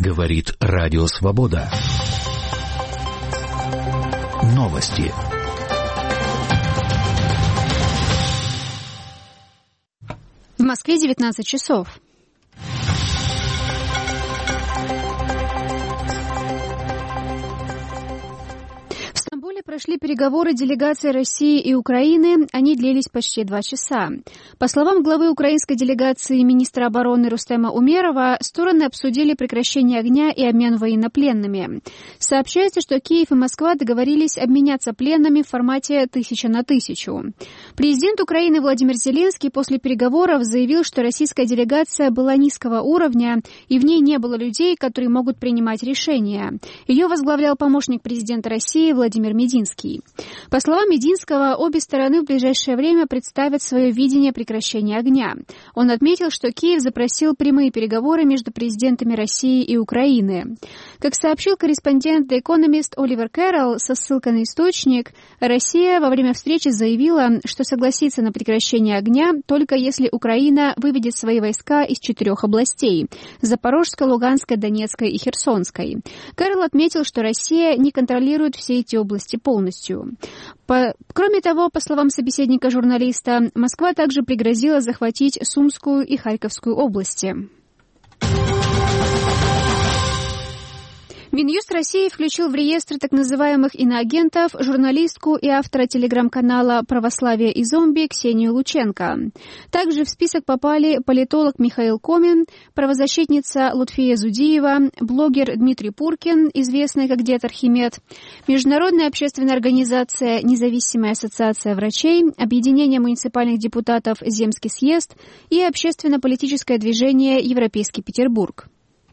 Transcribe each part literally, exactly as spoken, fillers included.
Говорит Радио Свобода. Новости. В Москве девятнадцать часов. Прошли переговоры делегаций России и Украины. Они длились почти два часа. По словам главы украинской делегации министра обороны Рустема Умерова, стороны обсудили прекращение огня и обмен военнопленными. Сообщается, что Киев и Москва договорились обменяться пленными в формате тысяча на тысячу. Президент Украины Владимир Зеленский после переговоров заявил, что российская делегация была низкого уровня и в ней не было людей, которые могут принимать решения. Ее возглавлял помощник президента России Владимир Мединский. По словам Мединского, обе стороны в ближайшее время представят свое видение прекращения огня. Он отметил, что Киев запросил прямые переговоры между президентами России и Украины. Как сообщил корреспондент The Economist Оливер Кэрролл со ссылкой на источник, Россия во время встречи заявила, что согласится на прекращение огня только если Украина выведет свои войска из четырех областей – Запорожской, Луганской, Донецкой и Херсонской. Кэрролл отметил, что Россия не контролирует все эти области полностью. По... Кроме того, по словам собеседника журналиста, Москва также пригрозила захватить Сумскую и Харьковскую области. Минюст России включил в реестр так называемых иноагентов журналистку и автора телеграм-канала «Православие и зомби» Ксению Лученко. Также в список попали политолог Михаил Комин, правозащитница Лутфия Зудиева, блогер Дмитрий Пуркин, известный как Дед Архимед, Международная общественная организация «Независимая ассоциация врачей», Объединение муниципальных депутатов «Земский съезд» и общественно-политическое движение «Европейский Петербург».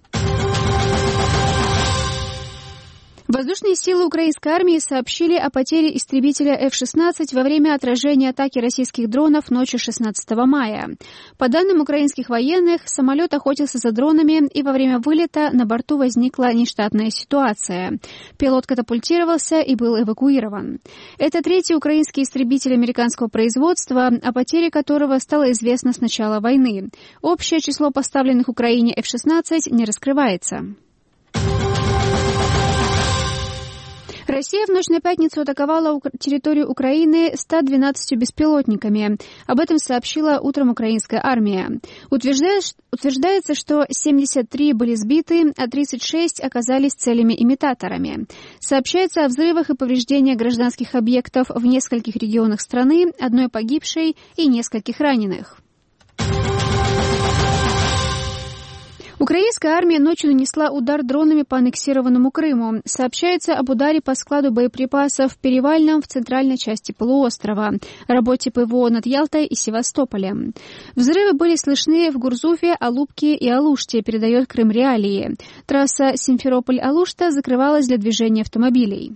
Воздушные силы украинской армии сообщили о потере истребителя эф шестнадцать во время отражения атаки российских дронов ночью шестнадцатого мая. По данным украинских военных, самолет охотился за дронами, и во время вылета на борту возникла нештатная ситуация. Пилот катапультировался и был эвакуирован. Это третий украинский истребитель американского производства, о потере которого стало известно с начала войны. Общее число поставленных Украине эф шестнадцать не раскрывается. Россия в ночь на пятницу атаковала территорию Украины ста двенадцатью беспилотниками. Об этом сообщила утром украинская армия. Утверждается, что семьдесят три были сбиты, а тридцать шесть оказались целями-имитаторами. Сообщается о взрывах и повреждениях гражданских объектов в нескольких регионах страны, одной погибшей и нескольких раненых. Украинская армия ночью нанесла удар дронами по аннексированному Крыму. Сообщается об ударе по складу боеприпасов в Перевальном в центральной части полуострова, работе ПВО над Ялтой и Севастополем. Взрывы были слышны в Гурзуфе, Алупке и Алуште, передает Крым Реалии. Трасса Симферополь-Алушта закрывалась для движения автомобилей.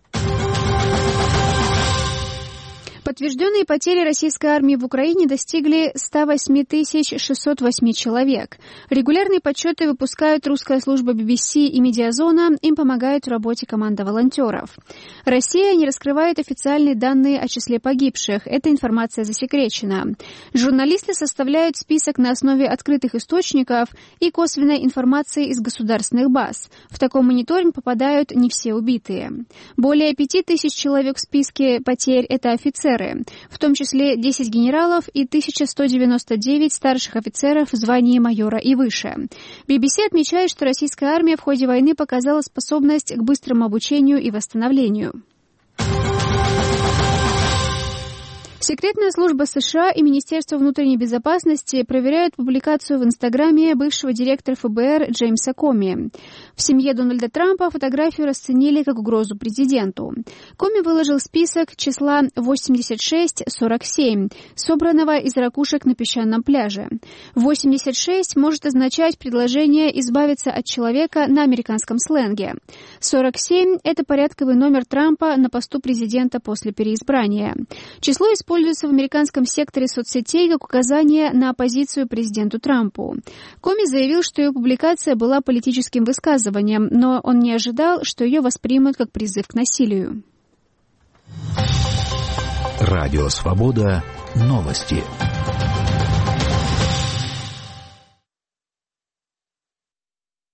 Подтвержденные потери российской армии в Украине достигли ста восьми тысяч шестисот восьми человек. Регулярные подсчеты выпускают русская служба би би си и Медиазона, им помогает в работе команда волонтеров. Россия не раскрывает официальные данные о числе погибших, эта информация засекречена. Журналисты составляют список на основе открытых источников и косвенной информации из государственных баз. В такой мониторинг попадают не все убитые. Более пяти тысяч человек в списке потерь – это офицеры, в том числе десять генералов и тысяча сто девяносто девять старших офицеров в звании майора и выше. би би си отмечает, что российская армия в ходе войны показала способность к быстрому обучению и восстановлению. Секретная служба США и Министерство внутренней безопасности проверяют публикацию в Инстаграме бывшего директора эф бэ эр Джеймса Коми. В семье Дональда Трампа фотографию расценили как угрозу президенту. Коми выложил список числа восемьдесят шесть сорок семь, собранного из ракушек на песчаном пляже. восемьдесят шесть может означать предложение избавиться от человека на американском сленге. сорок семь – это порядковый номер Трампа на посту президента после переизбрания. Число используется используется в американском секторе соцсетей как указание на оппозицию президенту Трампу. Коми заявил, что ее публикация была политическим высказыванием, но он не ожидал, что ее воспримут как призыв к насилию. Радио Свобода. Новости.